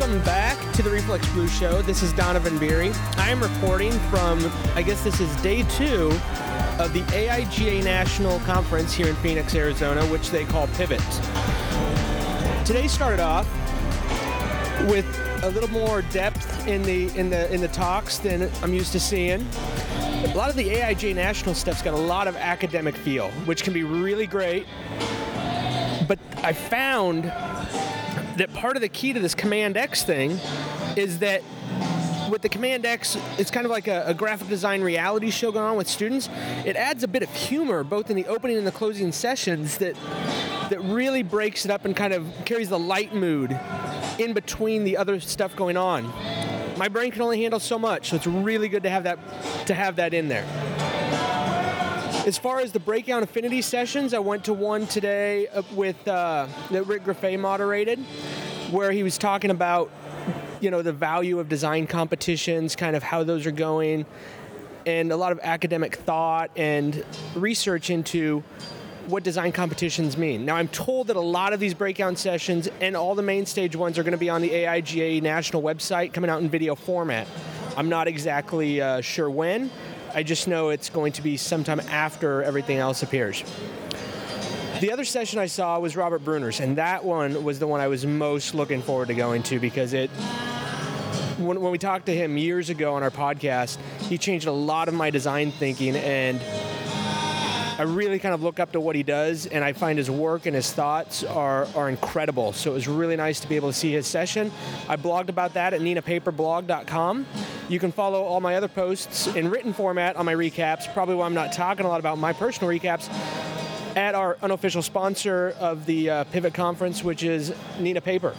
Welcome back to the Reflex Blue Show. This is Donovan Beery. I am reporting from, I guess this is day 2 of the AIGA National Conference here in Phoenix, Arizona, which they call Pivot. Today started off with a little more depth in the talks than I'm used to seeing. A lot of the AIGA National stuff's got a lot of academic feel, which can be really great. But I found that part of the key to this Command X thing is that with the Command X, it's kind of like a graphic design reality show going on with students. It adds a bit of humor both in the opening and the closing sessions that really breaks it up and kind of carries the light mood in between the other stuff going on. My brain can only handle so much, so it's really good to have that in there. As far as the breakout affinity sessions, I went to one today with that Rick Graffet moderated, where he was talking about, the value of design competitions, kind of how those are going, and a lot of academic thought and research into what design competitions mean. Now, I'm told that a lot of these breakout sessions and all the main stage ones are going to be on the AIGA National website, coming out in video format. I'm not exactly sure when. I just know it's going to be sometime after everything else appears. The other session I saw was Robert Bruner's, and that one was the one I was most looking forward to going to because when we talked to him years ago on our podcast, he changed a lot of my design thinking, and I really kind of look up to what he does, and I find his work and his thoughts are incredible. So it was really nice to be able to see his session. I blogged about that at ninapaperblog.com. You can follow all my other posts in written format on my recaps, probably why I'm not talking a lot about my personal recaps, at our unofficial sponsor of the Pivot Conference, which is Nina Paper.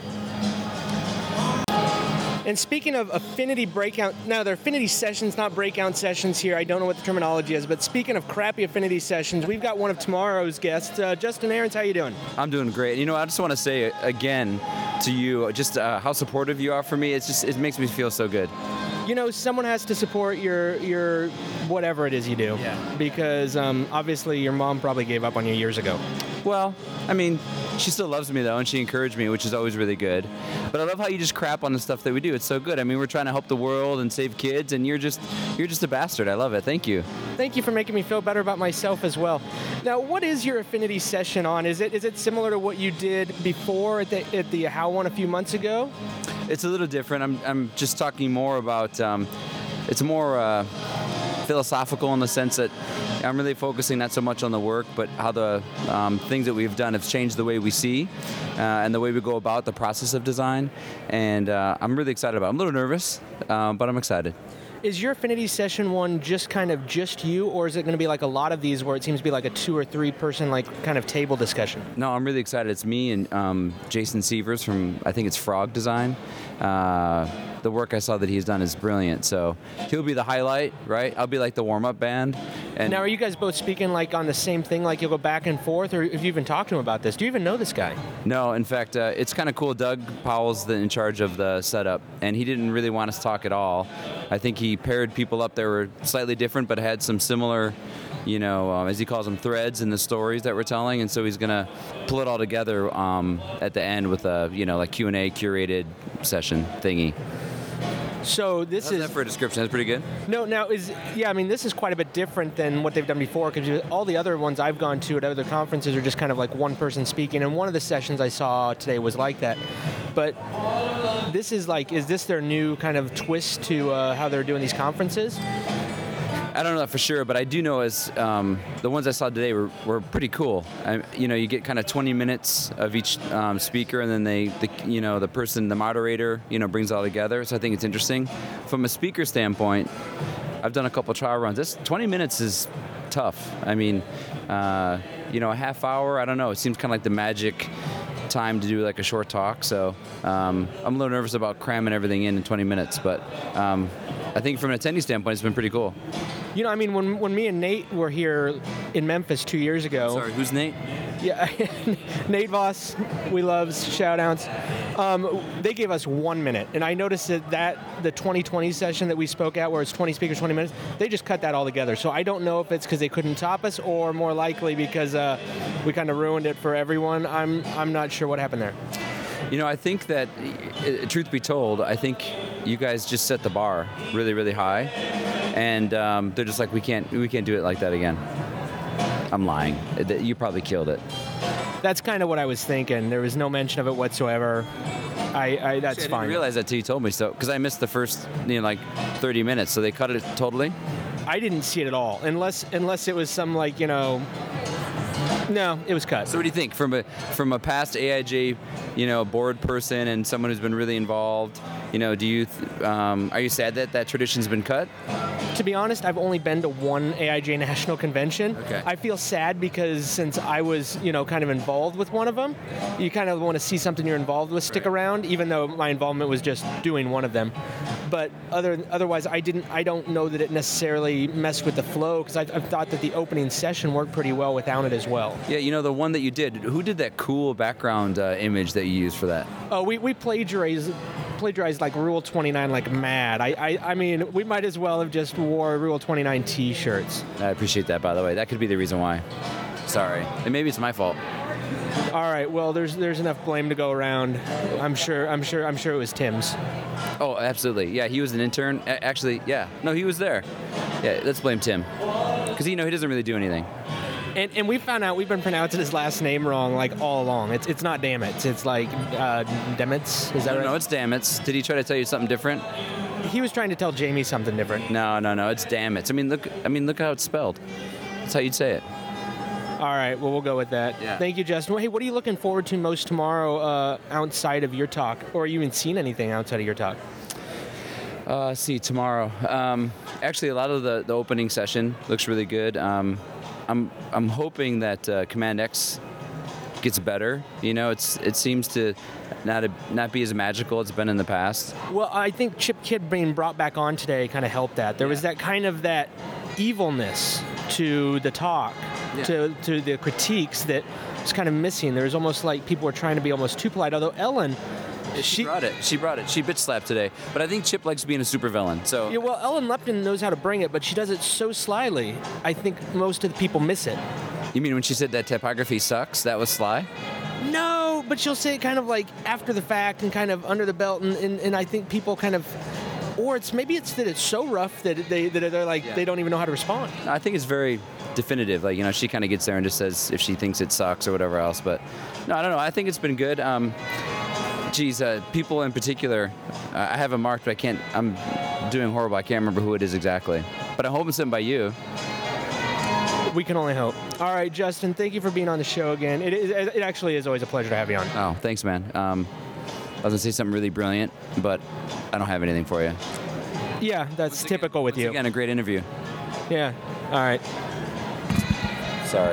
And speaking of affinity breakout, now they're affinity sessions, not breakout sessions here. I don't know what the terminology is, but speaking of crappy affinity sessions, we've got one of tomorrow's guests, Justin Ahrens. How you doing? I'm doing great. I just want to say again to you, just how supportive you are for me. It makes me feel so good. Someone has to support your whatever it is you do. Yeah. Because obviously your mom probably gave up on you years ago. Well, she still loves me though, and she encouraged me, which is always really good. But I love how you just crap on the stuff that we do. It's so good. We're trying to help the world and save kids, and you're just a bastard. I love it. Thank you. Thank you for making me feel better about myself as well. Now, what is your affinity session on? Is it similar to what you did before at the How one a few months ago? It's a little different. I'm just talking more about. It's more philosophical in the sense that I'm really focusing not so much on the work, but how the things that we've done have changed the way we see and the way we go about the process of design. And I'm really excited about it. I'm a little nervous, but I'm excited. Is your affinity session one just you, or is it going to be like a lot of these where it seems to be like a 2 or 3 person kind of table discussion? No, I'm really excited. It's me and Jason Sievers from, I think it's Frog Design. The work I saw that he's done is brilliant. So he'll be the highlight, right? I'll be like the warm-up band. And now, are you guys both speaking on the same thing, like you'll go back and forth, or have you even talked to him about this? Do you even know this guy? No, in fact, it's kind of cool. Doug Powell's in charge of the setup, and he didn't really want us to talk at all. I think he paired people up that were slightly different but had some similar, as he calls them, threads in the stories that we're telling, and so he's going to pull it all together at the end with a, like Q&A curated session thingy. So this is... that for a description? That's pretty good? No, now this is quite a bit different than what they've done before, because all the other ones I've gone to at other conferences are just kind of like one person speaking, and one of the sessions I saw today was like that. But this is this their new kind of twist to how they're doing these conferences? I don't know that for sure, but I do know as the ones I saw today were pretty cool. You get kind of 20 minutes of each speaker, and then the moderator, brings it all together. So I think it's interesting. From a speaker standpoint, I've done a couple trial runs. This 20 minutes is tough. A half hour, I don't know. It seems kind of like the magic time to do like a short talk. So I'm a little nervous about cramming everything in 20 minutes, but I think from an attendee standpoint, it's been pretty cool. When me and Nate were here in Memphis 2 years ago. Sorry, who's Nate? Yeah, Nate Voss, we love shout-outs. They gave us 1 minute, and I noticed that the 2020 session that we spoke at, where it's 20 speakers, 20 minutes, they just cut that all together. So I don't know if it's because they couldn't top us, or more likely because we kind of ruined it for everyone. I'm not sure what happened there. I think that, truth be told, I think you guys just set the bar really, really high, and they're just like, we can't do it like that again. I'm lying. You probably killed it. That's kind of what I was thinking. There was no mention of it whatsoever. That's I fine. didn't realize that till you told me so, because I missed the first 30 minutes, so they cut it totally. I didn't see it at all, unless it was some No, it was cut. So what do you think from a past AIJ, board person and someone who's been really involved? Do you are you sad that tradition's been cut? To be honest, I've only been to one AIJ National Convention. Okay. I feel sad because since I was, kind of involved with one of them, you kind of want to see something you're involved with stick around, even though my involvement was just doing one of them. But otherwise, I don't know that it necessarily messed with the flow, because I thought that the opening session worked pretty well without it as well. Yeah, the one that you did. Who did that cool background image that you used for that? Oh, we plagiarized like Rule 29 like mad. I mean, we might as well have just wore Rule 29 T-shirts. I appreciate that, by the way. That could be the reason why. Sorry, and maybe it's my fault. All right. Well, there's enough blame to go around. I'm sure it was Tim's. Oh, absolutely. Yeah, he was an intern. Actually, yeah. No, he was there. Yeah, let's blame Tim, because he doesn't really do anything. And we found out we've been pronouncing his last name wrong like all along. It's not Damitz. It's like Demitz. Is that right? No, it's Damitz. Did he try to tell you something different? He was trying to tell Jamie something different. No. It's Damitz. Look how it's spelled. That's how you'd say it. All right. Well, we'll go with that. Yeah. Thank you, Justin. Well, hey, what are you looking forward to most tomorrow outside of your talk, or you even seen anything outside of your talk? See tomorrow. Actually, a lot of the opening session looks really good. I'm hoping that Command X gets better. It seems to not be as magical as it's been in the past. Well, I think Chip Kidd being brought back on today kind of helped that. There was that kind of that evilness to the talk, to the critiques that was kind of missing. There was almost like people were trying to be almost too polite. Although Ellen, she brought it. She bitch slapped today. But I think Chip likes being a supervillain. So yeah, well, Ellen Lepton knows how to bring it, but she does it so slyly. I think most of the people miss it. You mean when she said that typography sucks? That was sly? No, but she'll say it kind of like after the fact and kind of under the belt, and I think people kind of, or maybe it's that it's so rough that they're like they don't even know how to respond. I think it's very definitive. She kind of gets there and just says if she thinks it sucks or whatever else. But no, I don't know. I think it's been good. People in particular, I have them marked, but I'm doing horrible. I can't remember who it is exactly. But I'm hoping something by you. We can only hope. All right, Justin, thank you for being on the show again. It actually is always a pleasure to have you on. Oh, thanks, man. I was going to say something really brilliant, but I don't have anything for you. Yeah, that's typical with you. Again, a great interview. Yeah. All right. Sorry.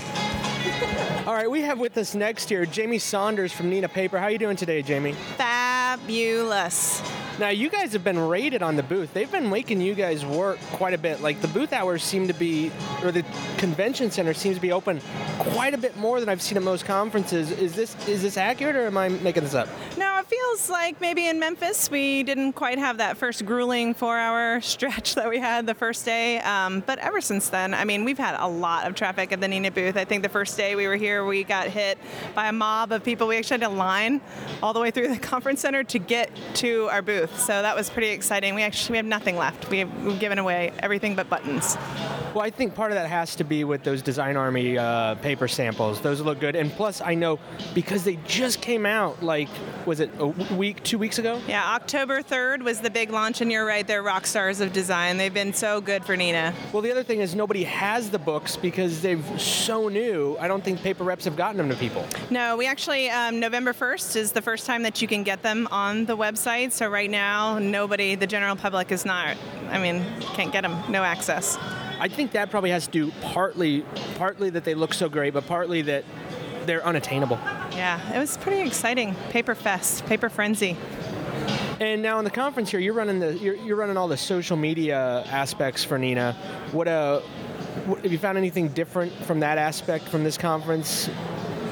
All right, we have with us next here Jamie Saunders from Neenah Paper. How are you doing today, Jamie? Fabulous. Now, you guys have been rated on the booth. They've been making you guys work quite a bit. Like, the booth hours seem to be, or the convention center seems to be open quite a bit more than I've seen at most conferences. Is this accurate, or am I making this up? No, it feels like maybe in Memphis we didn't quite have that first grueling 4-hour stretch that we had the first day. But ever since then, we've had a lot of traffic at the Neenah booth. I think the first day we were here, we got hit by a mob of people. We actually had to line all the way through the conference center to get to our booth. So that was pretty exciting. We have nothing left. We've given away everything but buttons. Well, I think part of that has to be with those Design Army paper samples. Those look good. And plus, I know because they just came out, was it 2 weeks ago? Yeah, October 3rd was the big launch, and you're right, they're rock stars of design. They've been so good for Neenah. Well, the other thing is nobody has the books because they're so new. I don't think paper reps have gotten them to people. No, we actually, November 1st is the first time that you can get them on the website. So right now, the general public is not, can't get them, no access. I think that probably has to do partly that they look so great, but partly that they're unattainable. Yeah, it was pretty exciting. Paper Fest, Paper Frenzy. And now in the conference here, you're running all the social media aspects for Neenah. What have you found anything different from that aspect from this conference?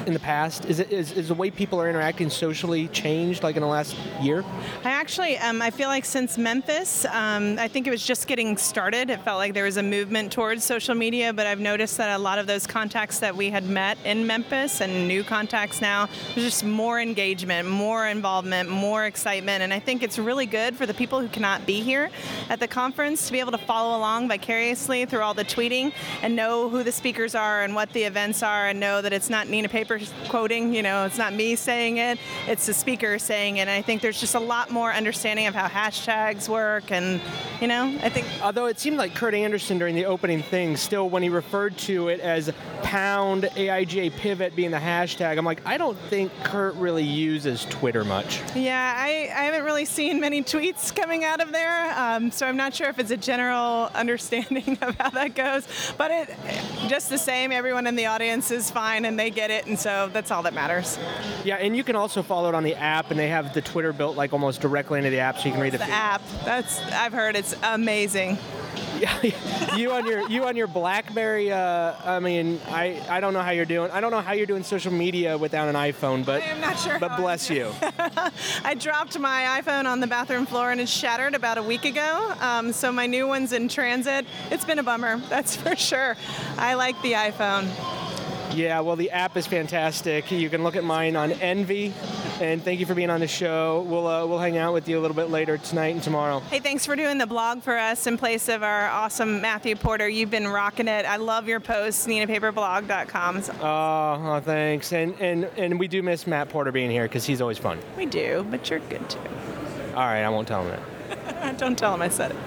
in the past? Is the way people are interacting socially changed like in the last year? I actually, I feel like since Memphis, I think it was just getting started. It felt like there was a movement towards social media, but I've noticed that a lot of those contacts that we had met in Memphis and new contacts now, there's just more engagement, more involvement, more excitement, and I think it's really good for the people who cannot be here at the conference to be able to follow along vicariously through all the tweeting and know who the speakers are and what the events are, and know that it's not Nina Paper quoting, it's not me saying it, it's the speaker saying it. And I think there's just a lot more understanding of how hashtags work, and I think... Although it seemed like Kurt Anderson during the opening thing, still when he referred to it as pound AIGA pivot being the hashtag, I'm like, I don't think Kurt really uses Twitter much. Yeah, I haven't really seen many tweets coming out of there, so I'm not sure if it's a general understanding of how that goes, but just the same, everyone in the audience is fine and they get it, and so that's all that matters. Yeah, and you can also follow it on the app, and they have the Twitter built like almost directly into the app, so you can read the app. I've heard it's amazing. you on your BlackBerry. I don't know how you're doing. I don't know how you're doing social media without an iPhone, but I'm not sure. But bless you. I dropped my iPhone on the bathroom floor and it shattered about a week ago. So my new one's in transit. It's been a bummer, that's for sure. I like the iPhone. Yeah, well, the app is fantastic. You can look at mine on Envy, and thank you for being on the show. We'll hang out with you a little bit later tonight and tomorrow. Hey, thanks for doing the blog for us in place of our awesome Matthew Porter. You've been rocking it. I love your posts, ninapaperblog.com. Oh, thanks. And we do miss Matt Porter being here because he's always fun. We do, but you're good too. All right, I won't tell him that. Don't tell him I said it.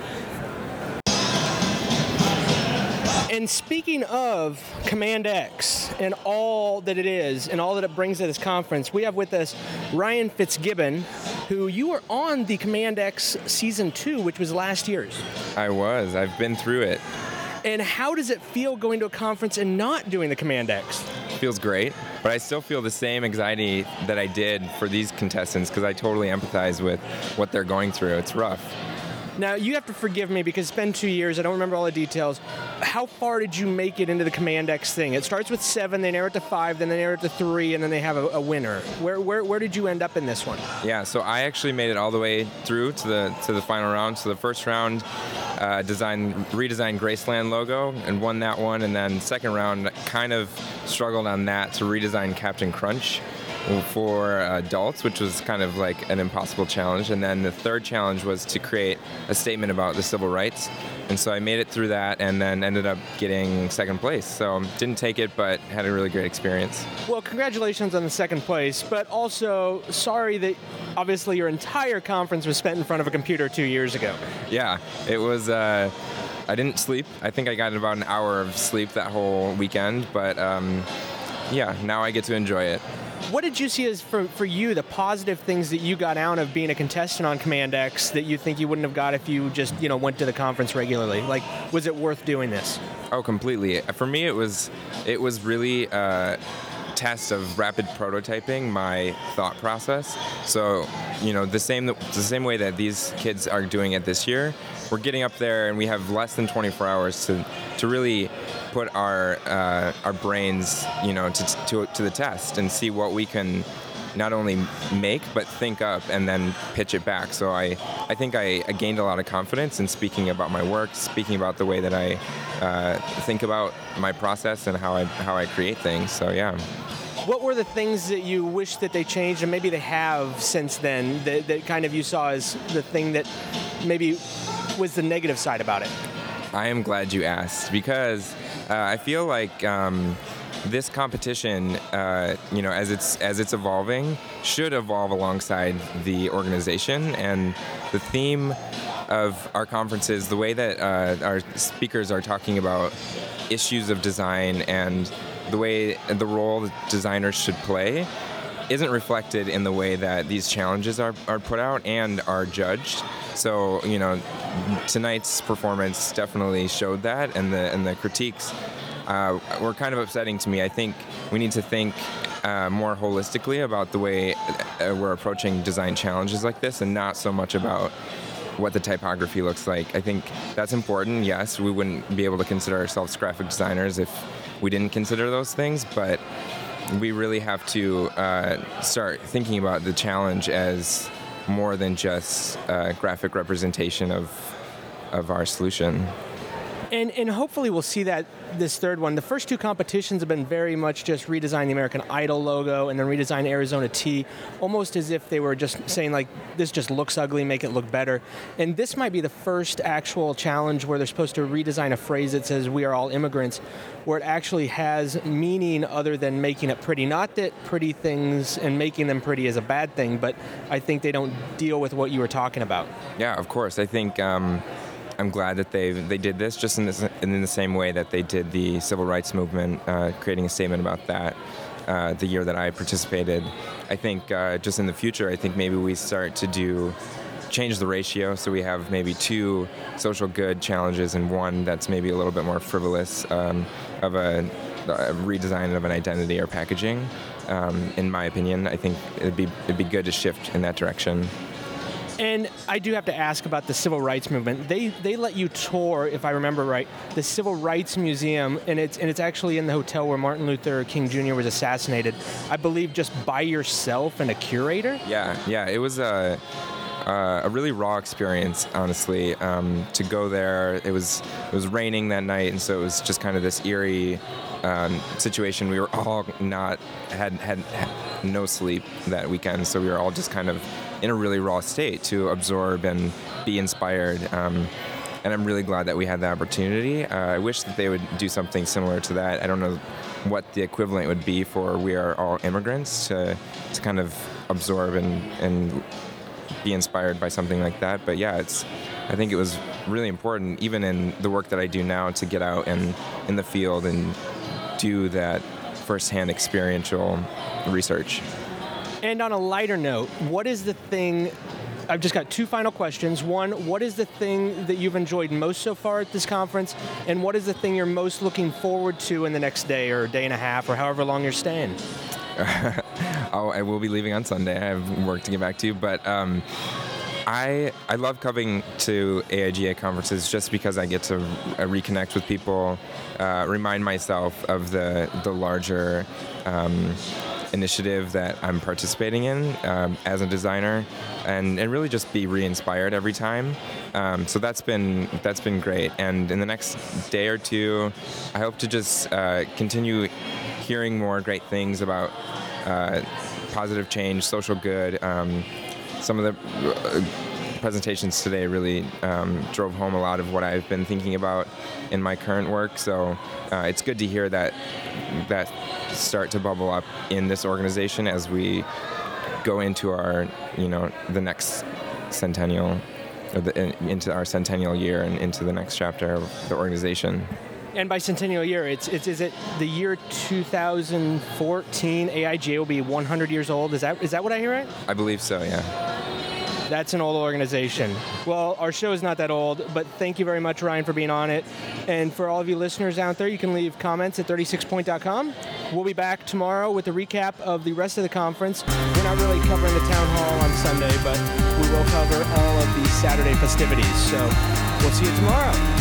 And speaking of Command X and all that it is and all that it brings to this conference, we have with us Ryan Fitzgibbon, who you were on the Command X Season 2, which was last year's. I was. I've been through it. And how does it feel going to a conference and not doing the Command X? Feels great, but I still feel the same anxiety that I did for these contestants because I totally empathize with what they're going through. It's rough. Now, you have to forgive me because it's been 2 years. I don't remember all the details. How far did you make it into the Command X thing? It starts with 7, they narrow it to 5, then they narrow it to 3, and then they have a winner. Where did you end up in this one? Yeah, so I actually made it all the way through to the final round. So the first round, redesigned Graceland logo and won that one. And then second round, kind of struggled on that to redesign Captain Crunch for adults, which was kind of like an impossible challenge. And then the third challenge was to create a statement about the civil rights. And so I made it through that and then ended up getting second place. So didn't take it, but had a really great experience. Well, congratulations on the second place, but also sorry that obviously your entire conference was spent in front of a computer 2 years ago. Yeah, it was... I didn't sleep. I think I got about an hour of sleep that whole weekend, but yeah, now I get to enjoy it. What did you see as, for you, the positive things that you got out of being a contestant on Command X that you think you wouldn't have got if you just, went to the conference regularly? Like, was it worth doing this? Oh, completely. For me, it was really a test of rapid prototyping my thought process. So, the same way that these kids are doing it this year, we're getting up there and we have less than 24 hours to really put our brains, to the test and see what we can not only make but think up and then pitch it back. So I think I gained a lot of confidence in speaking about my work, speaking about the way that I think about my process and how I create things. So yeah. What were the things that you wish that they changed, and maybe they have since then, that kind of you saw as the thing that maybe was the negative side about it? I am glad you asked, because I feel like this competition, as it's evolving, should evolve alongside the organization. And the theme of our conferences, the way that our speakers are talking about issues of design and the role that designers should play, isn't reflected in the way that these challenges are put out and are judged. So, tonight's performance definitely showed that, and the critiques were kind of upsetting to me. I think we need to think more holistically about the way we're approaching design challenges like this, and not so much about what the typography looks like. I think that's important. Yes, we wouldn't be able to consider ourselves graphic designers if we didn't consider those things, but we really have to start thinking about the challenge as more than just a graphic representation of our solution. And hopefully we'll see that this third one. The first two competitions have been very much just redesign the American Idol logo and then redesign Arizona Tea, almost as if they were just saying, like, this just looks ugly, make it look better. And this might be the first actual challenge where they're supposed to redesign a phrase that says, we are all immigrants, where it actually has meaning other than making it pretty. Not that pretty things and making them pretty is a bad thing, but I think they don't deal with what you were talking about. Yeah, of course. I think I'm glad that they did this just in the same way that they did the civil rights movement, creating a statement about that the year that I participated. I think just in the future, I think maybe we start to change the ratio, so we have maybe 2 social good challenges and one that's maybe a little bit more frivolous of a redesign of an identity or packaging. In my opinion, I think it'd be good to shift in that direction. And I do have to ask about the civil rights movement. They let you tour, if I remember right, the Civil Rights Museum, and it's actually in the hotel where Martin Luther King Jr. was assassinated. I believe just by yourself and a curator. Yeah. It was a really raw experience, honestly. To go there, it was raining that night, and so it was just kind of this eerie situation. We were all had no sleep that weekend, so we were all just kind of in a really raw state to absorb and be inspired. And I'm really glad that we had the opportunity. I wish that they would do something similar to that. I don't know what the equivalent would be for We Are All Immigrants to kind of absorb and be inspired by something like that. But yeah, I think it was really important, even in the work that I do now, to get out and in the field and do that firsthand experiential research. And on a lighter note, what is the thing, I've just got 2 final questions. One, what is the thing that you've enjoyed most so far at this conference? And what is the thing you're most looking forward to in the next day or day and a half or however long you're staying? I will be leaving on Sunday. I have work to get back to, but I love coming to AIGA conferences just because I get to reconnect with people, remind myself of the larger initiative that I'm participating in as a designer, and really just be re-inspired every time. So that's been great. And in the next day or 2, I hope to just continue hearing more great things about positive change, social good. Some of the presentations today really drove home a lot of what I've been thinking about in my current work. So it's good to hear that start to bubble up in this organization as we go into our, the next centennial, or into our centennial year and into the next chapter of the organization. And by centennial year, is it the year 2014? AIGA will be 100 years old. Is that what I hear right? I believe so, yeah. That's an old organization. Well, our show is not that old, but thank you very much, Ryan, for being on it. And for all of you listeners out there, you can leave comments at 36point.com. We'll be back tomorrow with a recap of the rest of the conference. We're not really covering the town hall on Sunday, but we will cover all of the Saturday festivities. So we'll see you tomorrow.